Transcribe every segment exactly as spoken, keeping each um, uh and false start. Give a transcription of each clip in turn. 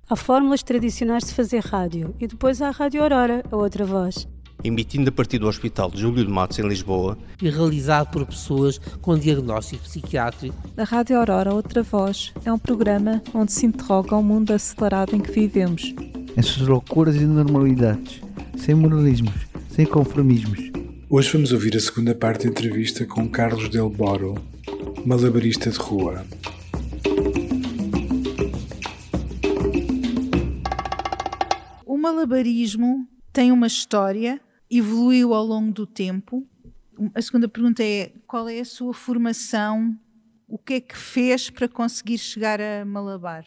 Há fórmulas tradicionais de fazer rádio e depois há a Rádio Aurora, a outra voz. Emitindo a partir do Hospital de Júlio de Matos, em Lisboa. E realizado por pessoas com diagnóstico psiquiátrico. A Rádio Aurora, outra voz, é um programa onde se interroga o mundo acelerado em que vivemos. Em suas loucuras e normalidades, sem moralismos, sem conformismos. Hoje vamos ouvir a segunda parte da entrevista com Carlos Del Boro, malabarista de rua. O malabarismo tem uma história, evoluiu ao longo do tempo. A segunda pergunta é: qual é a sua formação? O que é que fez para conseguir chegar a malabar?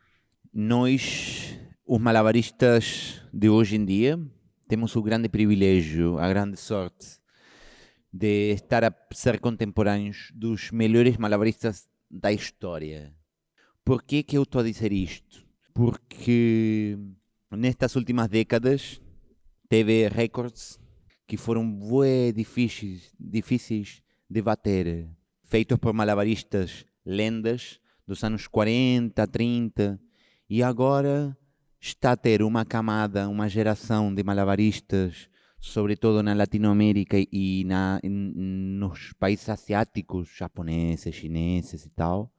Nós, os malabaristas de hoje em dia, temos o grande privilégio, a grande sorte de estar a ser contemporâneos dos melhores malabaristas da história. Por que que eu estou a dizer isto? Porque nestas últimas décadas teve recordes que foram bué difíceis, difíceis de bater, feitos por malabaristas lendas dos anos quarenta, trinta, e agora está a ter uma camada, uma geração de malabaristas, sobretudo na Latinoamérica e na, nos países asiáticos, japoneses, chineses e tal,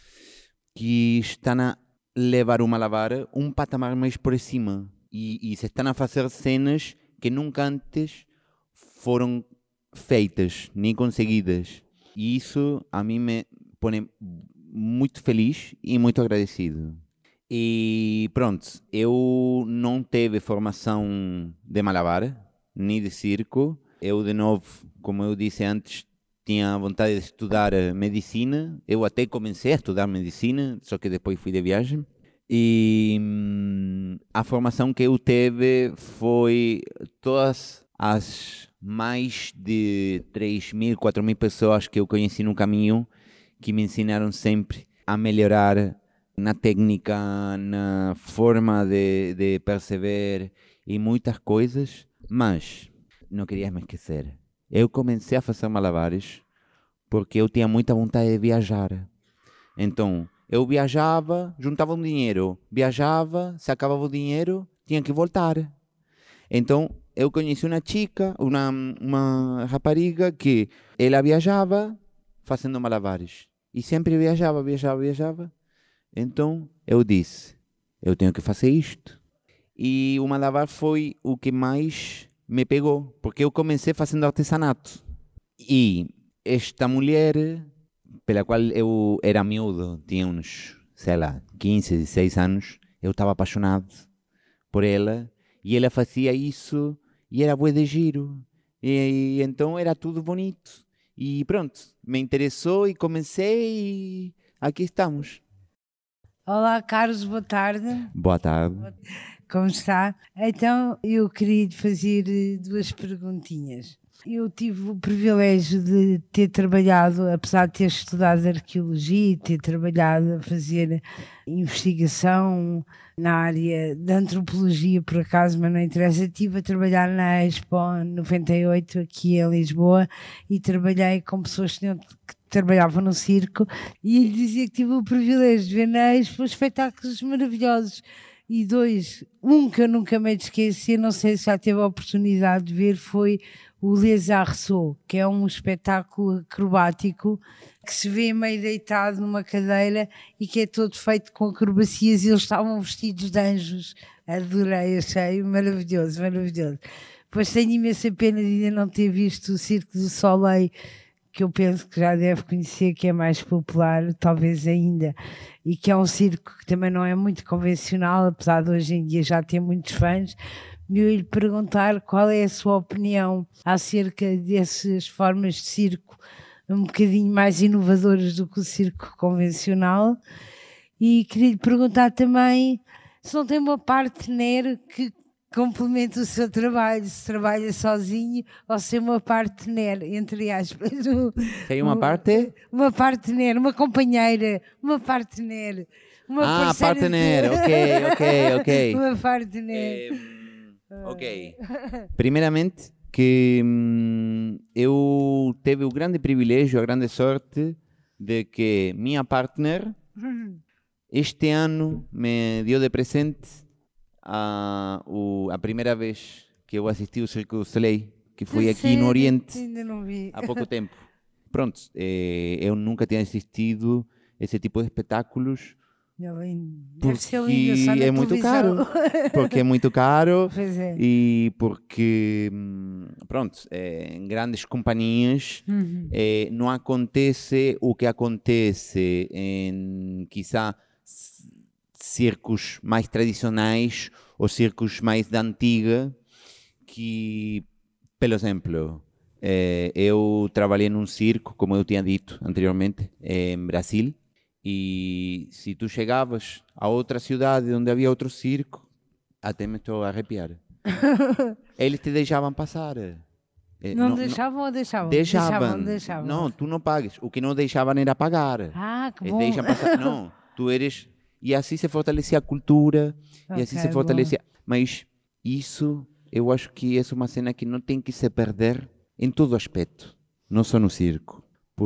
que estão a levar o malabar um patamar mais por cima e, e se estão a fazer cenas que nunca antes foram feitas nem conseguidas. E isso a mim me põe muito feliz e muito agradecido. E pronto, eu não tive formação de malabar, nem de circo. Eu, de novo, como eu disse antes, tinha vontade de estudar medicina. Eu até comecei a estudar medicina, só que depois fui de viagem. E hum, a formação que eu tive foi todas as mais de três mil, quatro mil pessoas que eu conheci no caminho, que me ensinaram sempre a melhorar na técnica, na forma de, de perceber e muitas coisas, mas não queria me esquecer. Eu comecei a fazer malabares porque eu tinha muita vontade de viajar. Então, eu viajava, juntava um dinheiro, viajava, se acabava o dinheiro, tinha que voltar. Então, eu conheci uma chica, uma, uma rapariga que ela viajava fazendo malabares. E sempre viajava, viajava, viajava. Então, eu disse, eu tenho que fazer isto. E o malabar foi o que mais me pegou, porque eu comecei fazendo artesanato. E esta mulher, pela qual eu era miúdo, tinha uns, sei lá, quinze, dezesseis anos, eu estava apaixonado por ela, e ela fazia isso, e era bué de giro. E, e então era tudo bonito. E pronto, me interessou e comecei, e aqui estamos. Olá, Carlos, boa tarde. Boa tarde. Como está? Então, eu queria lhe fazer duas perguntinhas. Eu tive o privilégio de ter trabalhado, apesar de ter estudado arqueologia e ter trabalhado a fazer investigação na área da antropologia, por acaso, mas não interessa. Estive a trabalhar na Expo noventa e oito aqui em Lisboa e trabalhei com pessoas que tinham que trabalhavam no circo, e ele dizia que tive o privilégio de ver na Expo espetáculos maravilhosos. E dois, um que eu nunca me esqueci, não sei se já teve a oportunidade de ver, foi o Les Arceaux, que é um espetáculo acrobático que se vê meio deitado numa cadeira e que é todo feito com acrobacias, e eles estavam vestidos de anjos. Adorei, achei maravilhoso, maravilhoso. Pois tenho imensa pena de ainda não ter visto o Cirque du Soleil, que eu penso que já deve conhecer, que é mais popular, talvez ainda, e que é um circo que também não é muito convencional, apesar de hoje em dia já ter muitos fãs. Eu ia lhe perguntar qual é a sua opinião acerca dessas formas de circo um bocadinho mais inovadoras do que o circo convencional, e queria lhe perguntar também se não tem uma partner que complementa o seu trabalho, se trabalha sozinho ou se é uma partner, entre aspas. Tem uma parte? Uma partner, uma companheira, uma partner. Uma ah, partner, de... ok, ok, ok. Uma partner. Eh, ok. Primeiramente, que hum, eu tive o grande privilégio, a grande sorte de que minha partner este ano me deu de presente a, o, a primeira vez que eu assisti o Circo du Soleil, que foi aqui Sério? no Oriente Ainda não vi. há pouco tempo. Pronto, eh, eu nunca tinha assistido esse tipo de espetáculos. Deve ser lindo, só na é muito televisão. caro. Porque é muito caro Pois é. e porque, pronto, é, em grandes companhias Uhum. é, não acontece o que acontece em, quizá, c- circos mais tradicionais ou circos mais da antiga, que, por exemplo, eh, eu trabalhei num circo, como eu tinha dito anteriormente, em Brasil. E se tu chegavas a outra cidade onde havia outro circo, até me estou a arrepiar. Eles te deixavam passar. Eh, Não, deixavam ou deixavam? Deixavam. Deixavam, deixavam. Não, tu não pagas. O que não deixavam era pagar. Ah, que Eles bom. deixam passar. Não, tu eres... E assim se fortalecia a cultura, e assim Ok, se fortalecia... Mas isso, eu acho que é uma cena que não tem que se perder em todo aspecto, não só no circo.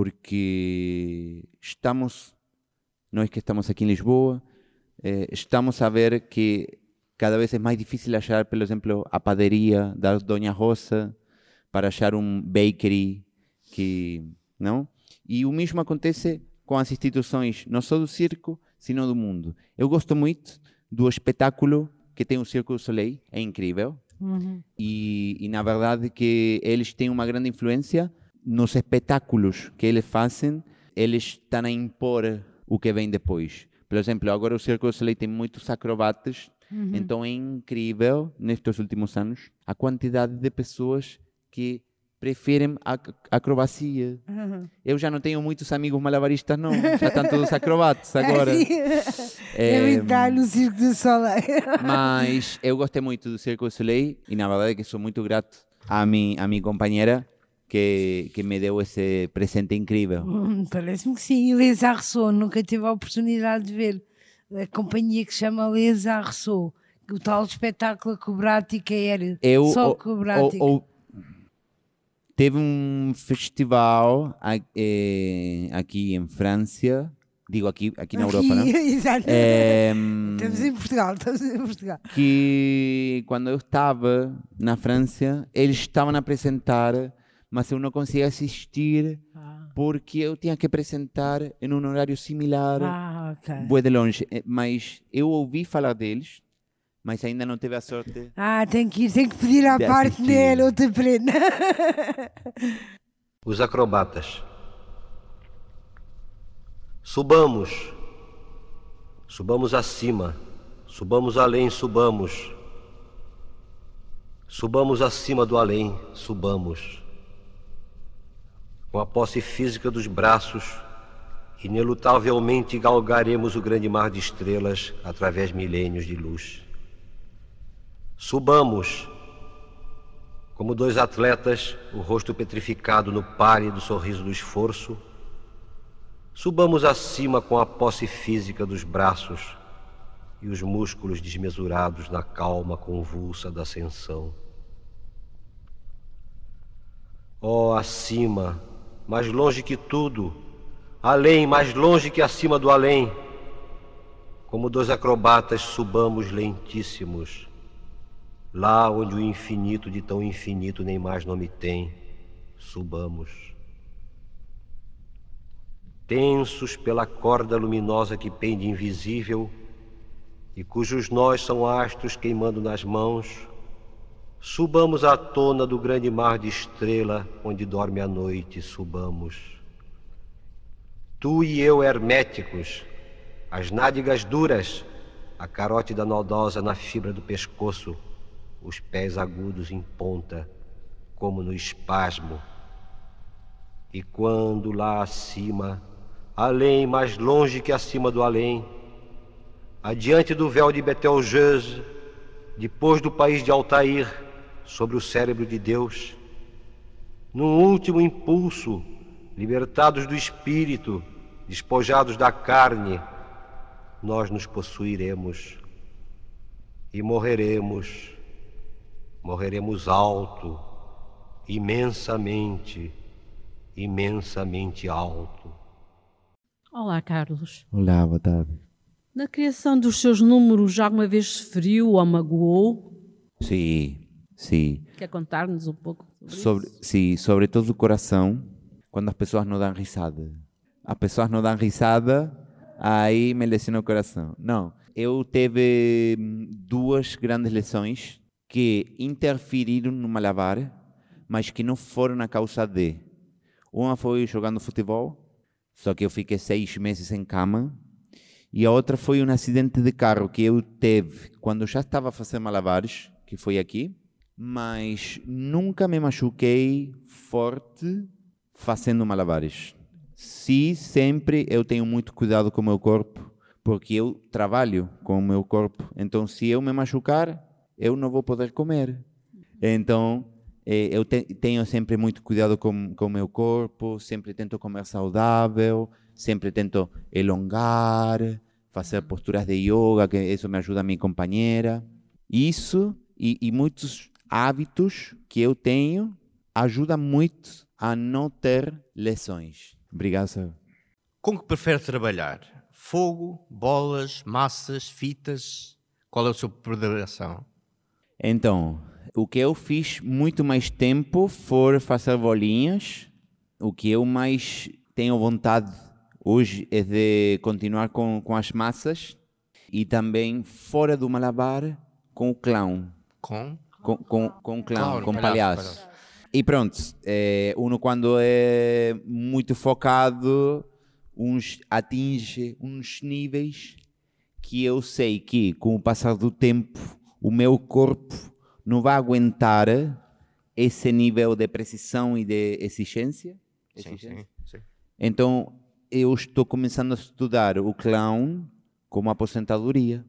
Porque estamos... Nós que estamos aqui em Lisboa, eh, estamos a ver que cada vez é mais difícil achar, por exemplo, a padaria da Dona Rosa, para achar um bakery, que, não? E o mesmo acontece com as instituições, não só do circo, sino do mundo. Eu gosto muito do espetáculo que tem o Circo du Soleil, é incrível. Uhum. E, e, na verdade, que eles têm uma grande influência nos espetáculos que eles fazem, eles estão a impor o que vem depois. Por exemplo, agora o Circo du Soleil tem muitos acrobatas, Uhum. então é incrível, nestes últimos anos, a quantidade de pessoas que preferem a ac- acrobacia. Uhum. Eu já não tenho muitos amigos malabaristas, não. Já estão todos acrobatas agora. Deve estar no Circo du Soleil. Mas eu gostei muito do Circo du Soleil e, na verdade, que sou muito grato à minha, à minha companheira que, que me deu esse presente incrível. Hum, Parece-me que sim. E Les Arceaux, nunca tive a oportunidade de ver. A companhia que se chama Les Arceaux, o tal espetáculo acrobático aéreo. Eu, Só o- acrobático. o- o- teve um festival a- eh, aqui em França, digo aqui, aqui na Europa, não? Exato. Eh, Estamos em Portugal, estamos em Portugal. que quando eu estava na França, eles estavam a apresentar, mas eu não conseguia assistir porque eu tinha que apresentar em um horário similar, Ah, ok. bué de longe. Eh, Mas eu ouvi falar deles, mas ainda não tive a sorte. Ah, tem que ir, tem que pedir à De parte assistir. dele outra prenda. Os acrobatas. Subamos. Subamos acima. Subamos além, subamos. Subamos acima do além, subamos. Com a posse física dos braços, inelutavelmente galgaremos o grande mar de estrelas através de milênios de luz. Subamos, como dois atletas, o rosto petrificado no pálido sorriso do esforço. Subamos acima com a posse física dos braços e os músculos desmesurados na calma convulsa da ascensão. Oh, acima, mais longe que tudo, além, mais longe que acima do além. Como dois acrobatas, subamos lentíssimos, lá onde o infinito de tão infinito nem mais nome tem, subamos. Tensos pela corda luminosa que pende invisível e cujos nós são astros queimando nas mãos, subamos à tona do grande mar de estrela onde dorme a noite, subamos. Tu e eu herméticos, as nádegas duras, a carótida nodosa na fibra do pescoço, os pés agudos em ponta, como no espasmo. E quando lá acima, além, mais longe que acima do além, adiante do véu de Betelgeuse, depois do país de Altair, sobre o cérebro de Deus, num último impulso, libertados do espírito, despojados da carne, nós nos possuiremos e morreremos, morreremos alto, imensamente, imensamente alto. Olá, Carlos. Olá, boa tarde. Na criação dos seus números, já alguma vez se feriu ou magoou? Sim, sim. Quer contar-nos um pouco sobre, sobre isso? Sim, sobretudo o coração, quando as pessoas não dão risada. As pessoas não dão risada, aí me lesiona o coração. Não, eu tive duas grandes lesões que interferiram no Malabar, mas que não foram a causa de. Uma foi jogando futebol, só que eu fiquei seis meses em cama. E a outra foi um acidente de carro que eu tive quando eu já estava a fazer malabares, que foi aqui, mas nunca me machuquei forte fazendo malabares. Sim, sempre eu tenho muito cuidado com o meu corpo, porque eu trabalho com o meu corpo. Então, se eu me machucar, eu não vou poder comer. Então, eu te, tenho sempre muito cuidado com, com o meu corpo, sempre tento comer saudável, sempre tento elongar, fazer posturas de yoga, que isso me ajuda a minha companheira. Isso e, e muitos hábitos que eu tenho ajudam muito a não ter lesões. Obrigado, senhor. Com que prefere trabalhar? Fogo, bolas, massas, fitas? Qual é a sua predileção? Então, o que eu fiz muito mais tempo foi fazer bolinhas. O que eu mais tenho vontade hoje é de continuar com, com as massas e também fora do malabar com o clown. Com? Com, com, com o clown, Clown, com palhaço, palhaço. palhaço. E pronto, é, uno quando é muito focado, uns, atinge uns níveis que eu sei que com o passar do tempo o meu corpo não vai aguentar esse nível de precisão e de exigência. Sim, sim, sim. Então, eu estou começando a estudar o clown como aposentadoria.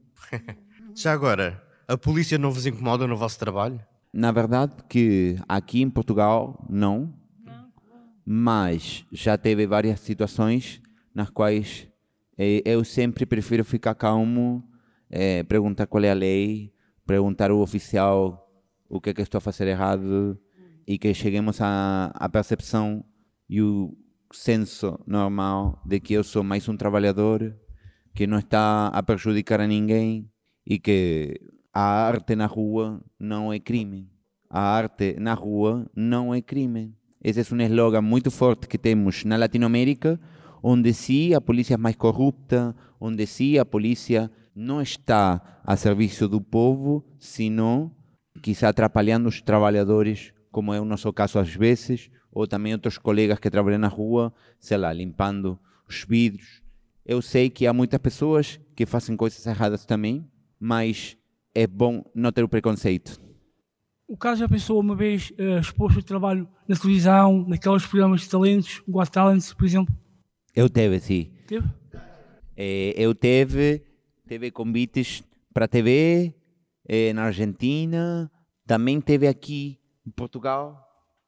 Já agora, a polícia não vos incomoda no vosso trabalho? Na verdade que aqui em Portugal não, mas já teve várias situações nas quais eh, eu sempre prefiro ficar calmo, eh, perguntar qual é a lei, perguntar ao oficial o que é que estou a fazer errado e que cheguemos à, à percepção e o senso normal de que eu sou mais um trabalhador que não está a prejudicar a ninguém e que a arte na rua não é crime. A arte na rua não é crime. Esse é um slogan muito forte que temos na Latinoamérica, onde sim a polícia é mais corrupta, onde sim a polícia não está a serviço do povo, senão quizá atrapalhando os trabalhadores, como é o nosso caso às vezes, ou também outros colegas que trabalham na rua, sei lá, limpando os vidros. Eu sei que há muitas pessoas que fazem coisas erradas também, mas é bom não ter o preconceito. O caso já pensou uma vez uh, exposto a trabalho na televisão, naqueles programas de talentos, Got Talent, por exemplo? Eu teve, sim. Teve? É, eu teve, teve convites para a T V, é, na Argentina, também teve aqui em Portugal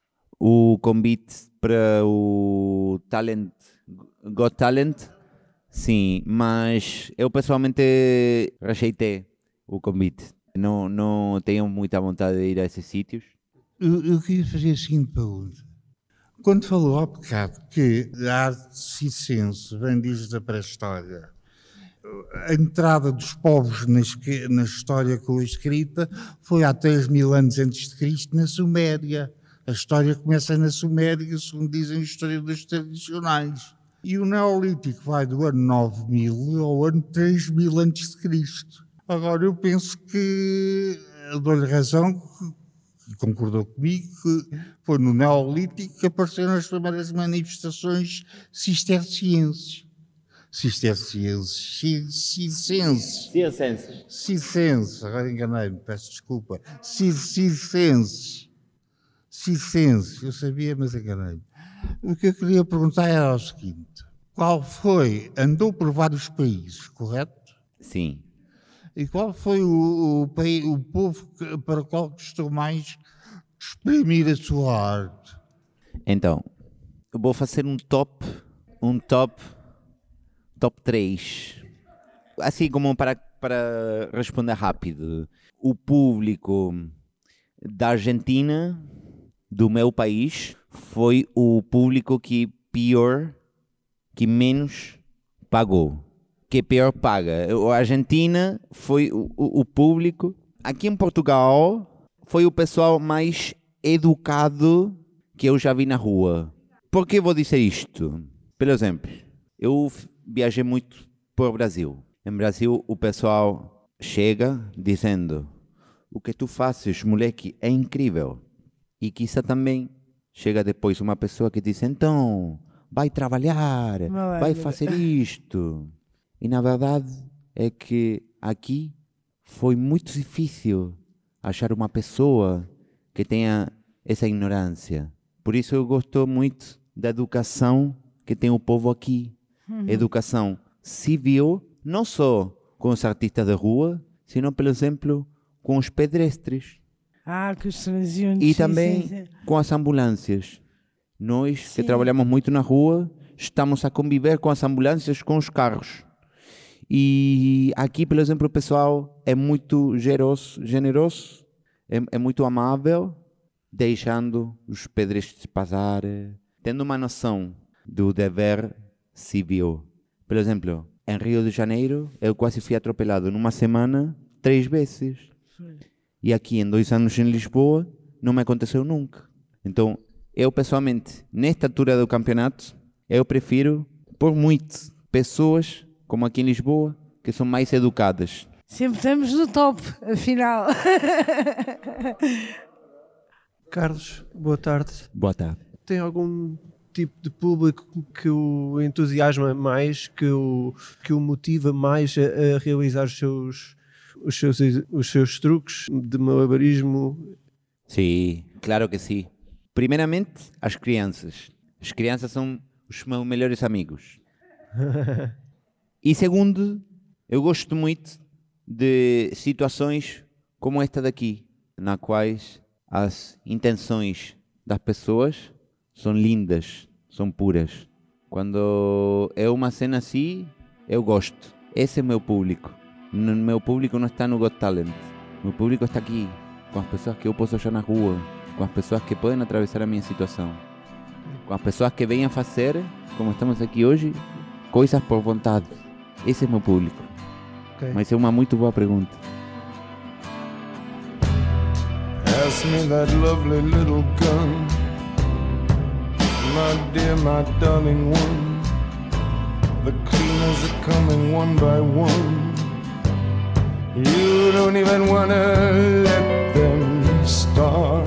o convite para o Talent, Got Talent, sim, mas eu pessoalmente rejeitei o convite. Não, não tenho muita vontade de ir a esses sítios. Eu, eu queria fazer a seguinte pergunta. Quando falou há bocado que a arte circense vem desde a pré-história, a entrada dos povos na, na história com a escrita foi há três mil anos antes de Cristo na Suméria. A história começa na Suméria, segundo dizem os historiadores tradicionais. E o Neolítico vai do ano nove mil ao ano três mil antes de Cristo. Agora, eu penso que, eu dou-lhe razão, que concordou comigo, que foi no Neolítico que apareceram as primeiras manifestações cistercienses. Cistercienses, circenses. Circenses. Circenses, agora enganei-me, peço desculpa. Circenses. Circenses, eu sabia, mas enganei-me. O que eu queria perguntar era o seguinte: qual foi, andou por vários países, correto? Sim. E qual foi o, o, o povo que, para o qual gostou mais de exprimir a sua arte? Então, eu vou fazer um top, um top, top três. Assim como para, para responder rápido. O público da Argentina, do meu país, foi o público que pior, que menos pagou. que pior paga. A Argentina foi o, o público. Aqui em Portugal foi o pessoal mais educado que eu já vi na rua. Por que vou dizer isto? Por exemplo, eu viajei muito por Brasil. Em Brasil o pessoal chega dizendo: o que tu fazes, moleque, é incrível. E quizá também chega depois uma pessoa que diz: então, vai trabalhar, Maravilha. vai fazer isto. E na verdade é que aqui foi muito difícil achar uma pessoa que tenha essa ignorância. Por isso eu gosto muito da educação que tem o povo aqui. Uhum. Educação civil, não só com os artistas de rua, sino, por exemplo, com os pedestres. Ah, com os transeuntes. E sim, também sim, sim. com as ambulâncias. Nós Sim. que trabalhamos muito na rua, estamos a conviver com as ambulâncias, com os carros. E aqui, por exemplo, o pessoal é muito generoso, generoso é, é muito amável, deixando os pedestres passar, tendo uma noção do dever civil. Por exemplo, em Rio de Janeiro, eu quase fui atropelado numa semana três vezes. Sim. E aqui, em dois anos em Lisboa, não me aconteceu nunca. Então, eu pessoalmente, nesta altura do campeonato, eu prefiro, por muito, pessoas como aqui em Lisboa, que são mais educadas. Sempre estamos no top, afinal. Carlos, boa tarde. Boa tarde. Tem algum tipo de público que o entusiasma mais, que o, que o motiva mais a, a realizar os seus, os, seus, os seus truques de malabarismo? Sim, claro que sim. Primeiramente, as crianças. As crianças são os meus melhores amigos. E segundo, eu gosto muito de situações como esta daqui, na quais as intenções das pessoas são lindas, são puras. Quando é uma cena assim, eu gosto. Esse é o meu público. O meu público não está no Got Talent. O meu público está aqui, com as pessoas que eu posso achar na rua, com as pessoas que podem atravessar a minha situação, com as pessoas que venham fazer, como estamos aqui hoje, coisas por vontade. Esse é o meu público. Okay. Mas é uma muito boa pergunta. Pass me that lovely little gun, my dear, my darling one. The cleaners are coming one by one. You don't even wanna let them start.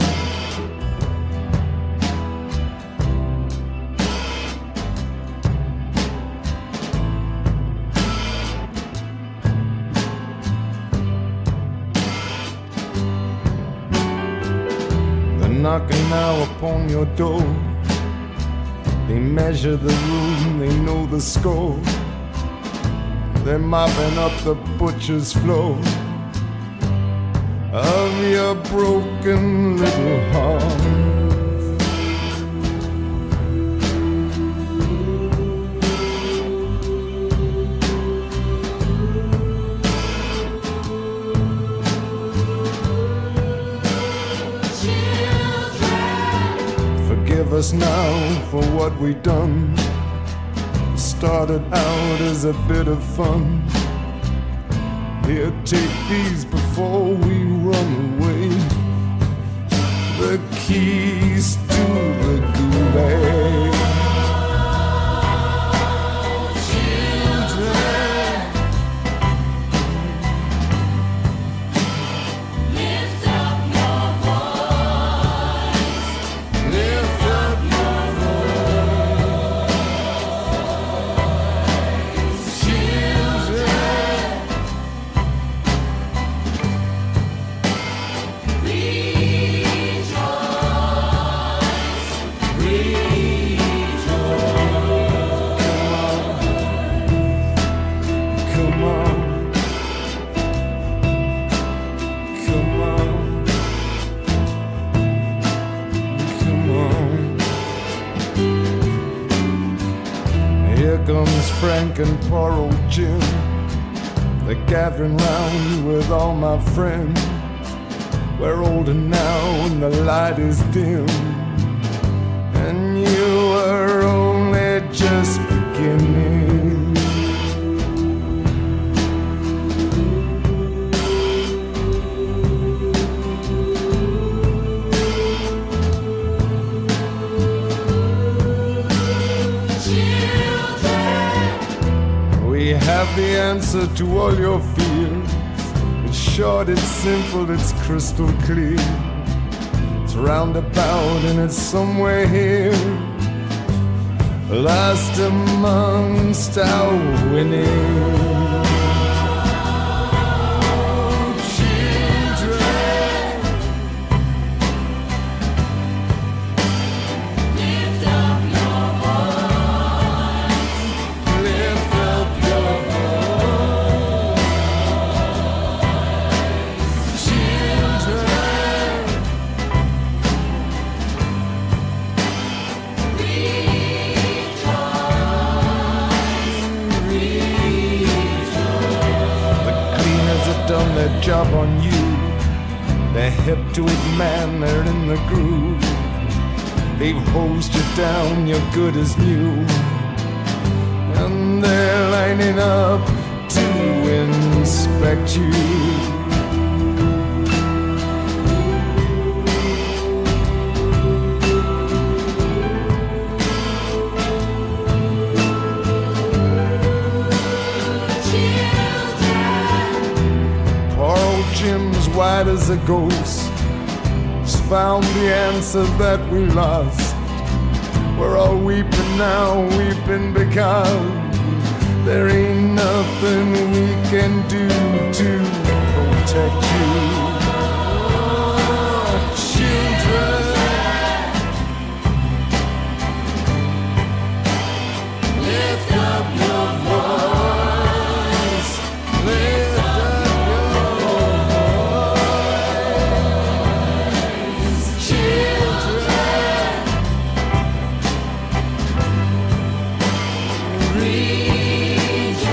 Knocking now upon your door. They measure the room, they know the score. They're mopping up the butcher's floor of your broken little heart. Forgive us now for what we done. Started out as a bit of fun. Here, take these before we run away. The keys to the gulag. Frank and poor old Jim, they're gathering round with all my friends. We're older now and the light is dim, and you are only just beginning. have the answer to all your fears. It's short, it's simple, it's crystal clear. It's roundabout and it's somewhere here, lost amongst our winning. Job on you, they're hip to it, man, they're in the groove. They've hosed you down, you're good as new, and they're lining up to inspect you. Jim's white as a ghost has found the answer that we lost. We're all weeping now, weeping because there ain't nothing we can do to protect you. Children, lift up your voice, lift up your voice. Children, rejoice,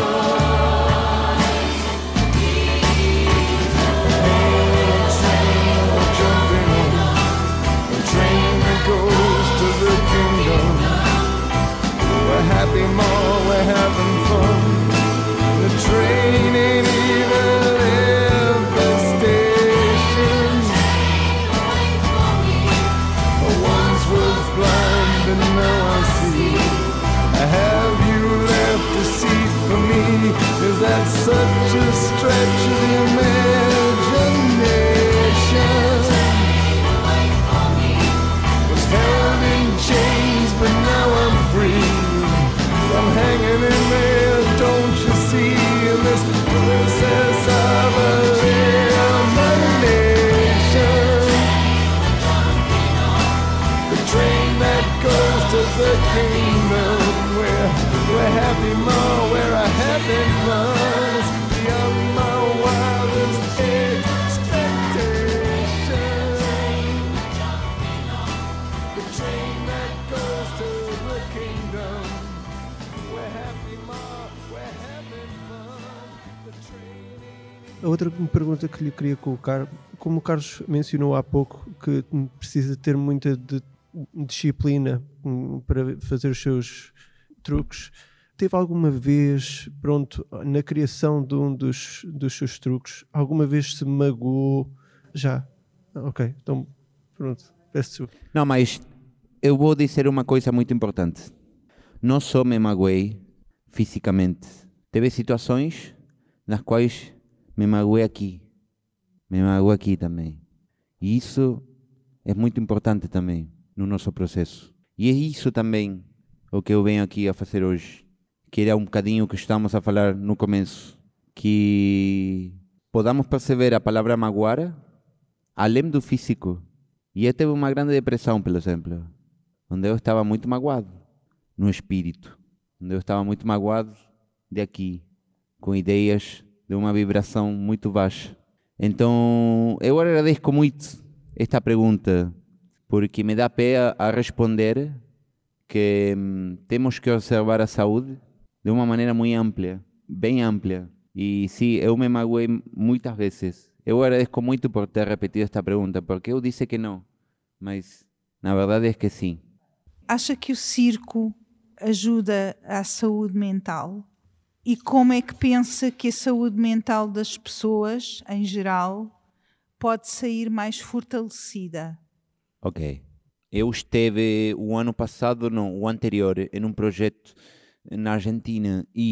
the train that goes to the kingdom. We're happy more, we're having fun. The train ain't even left the station. I once was blind and now I see. Have you left a seat for me? Is that such a stretch of the imagination? Was held in chains but now I'm free. I'm hanging in there, don't you see? This princess of elimination. The train that goes to the kingdom. We're, we're happy more, we're a having fun. It's beyond my wildest expectation. The train that goes to the kingdom. We're happy more, we're having fun. The train ain't... A outra pergunta que lhe queria colocar, como o Carlos mencionou há pouco, que precisa ter muita de, disciplina hum, para fazer os seus truques, teve alguma vez, pronto, na criação de um dos, dos seus truques, alguma vez se magoou? Já? Ok, então pronto, peço. Não, mas eu vou dizer uma coisa muito importante. Não só me magoei fisicamente. Teve situações nas quais me magoei aqui. Me magoei aqui também. E isso é muito importante também no nosso processo. E é isso também o que eu venho aqui a fazer hoje. Que era um bocadinho o que estamos a falar no começo. Que podamos perceber a palavra magoar além do físico. E eu tive uma grande depressão, por exemplo, onde eu estava muito magoado no espírito, onde eu estava muito magoado de aqui, com ideias de uma vibração muito baixa. Então, eu agradeço muito esta pergunta, porque me dá pé a, a responder que hum, temos que observar a saúde de uma maneira muito ampla, bem ampla. E sim, eu me magoei muitas vezes. Eu agradeço muito por ter repetido esta pergunta, porque eu disse que não, mas na verdade é que sim. Acha que o circo ajuda à saúde mental? E como é que pensa que a saúde mental das pessoas, em geral, pode sair mais fortalecida? Ok. Eu estive o ano passado, não, o anterior, em um projeto na Argentina e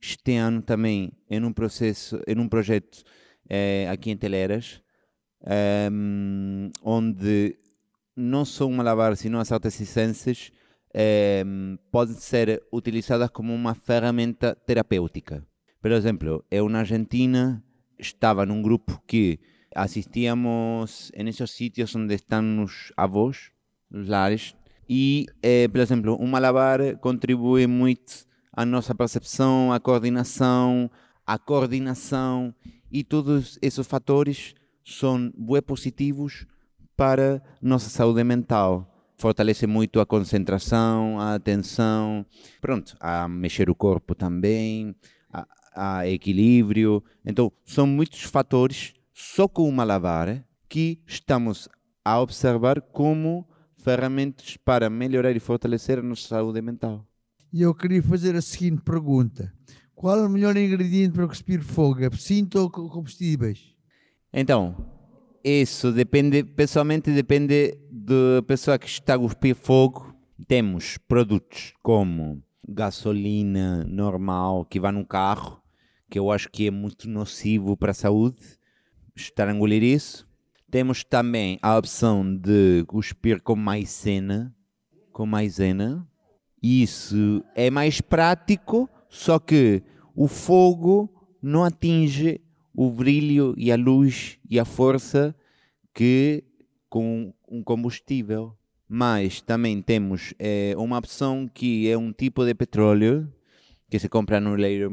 este ano também em um processo, em um projeto eh, aqui em Teleiras, um, onde não só o malabar, sino as artes circenses um, podem ser utilizadas como uma ferramenta terapêutica. Por exemplo, eu na Argentina estava num grupo que assistíamos nesses sítios onde estão os avós, os lares, e, eh, por exemplo, o malabar contribui muito à nossa percepção, à coordenação, à coordenação, e todos esses fatores são bem positivos para nossa saúde mental. Fortalece muito a concentração, a atenção, pronto, a mexer o corpo também, a, a equilíbrio. Então, são muitos fatores, só com o malabar, que estamos a observar como ferramentas para melhorar e fortalecer a nossa saúde mental. E eu queria fazer a seguinte pergunta. Qual é o melhor ingrediente para cuspir fogo? Absinto ou combustíveis? Então, isso depende, pessoalmente depende da pessoa que está a cuspir fogo. Temos produtos como gasolina normal que vai no carro, que eu acho que é muito nocivo para a saúde, estar a engolir isso. Temos também a opção de cuspir com maisena, com maisena. Isso é mais prático, só que o fogo não atinge o brilho e a luz e a força que com um combustível. Mas também temos é, uma opção que é um tipo de petróleo que se compra no leiro,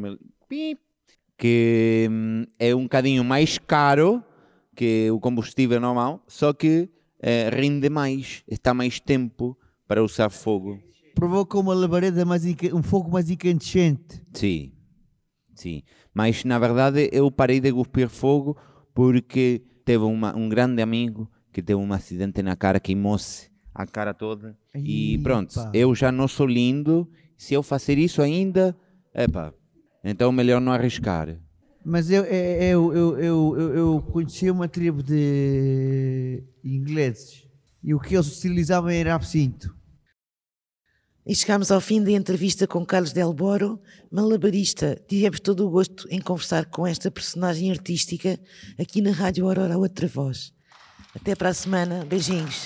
que hum, é um bocadinho mais caro que o combustível normal, só que é, rende mais, está mais tempo para usar fogo. Provoca uma labareda mais um fogo mais incandescente. Sim, sim. Mas na verdade eu parei de cuspir fogo porque teve uma, um grande amigo que teve um acidente na cara, queimou-se a cara toda. Ai, e pronto, pá. Eu já não sou lindo. Se eu fazer isso ainda, epa, então melhor não arriscar. Mas eu, eu, eu, eu, eu, eu conhecia uma tribo de ingleses e o que eles utilizavam era absinto. E chegamos ao fim da entrevista com Carlos Del Boro, malabarista. Tivemos todo o gosto em conversar com esta personagem artística aqui na Rádio Aurora, a outra voz. Até para a semana. Beijinhos.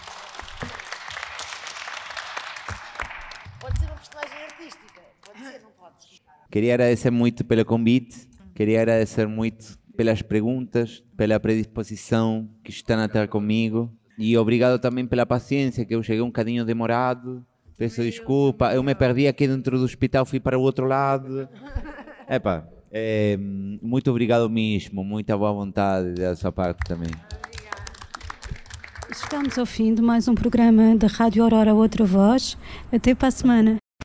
Pode ser uma personagem artística? Pode ser, não pode? Queria agradecer muito pelo convite. Queria agradecer muito pelas perguntas, pela predisposição que estão a ter comigo. E obrigado também pela paciência, que eu cheguei um bocadinho demorado. Peço desculpa, eu me perdi aqui dentro do hospital, fui para o outro lado. Epa, é, muito obrigado mesmo, muita boa vontade da sua parte também. Chegamos ao fim de mais um programa da Rádio Aurora, outra voz. Até para a semana.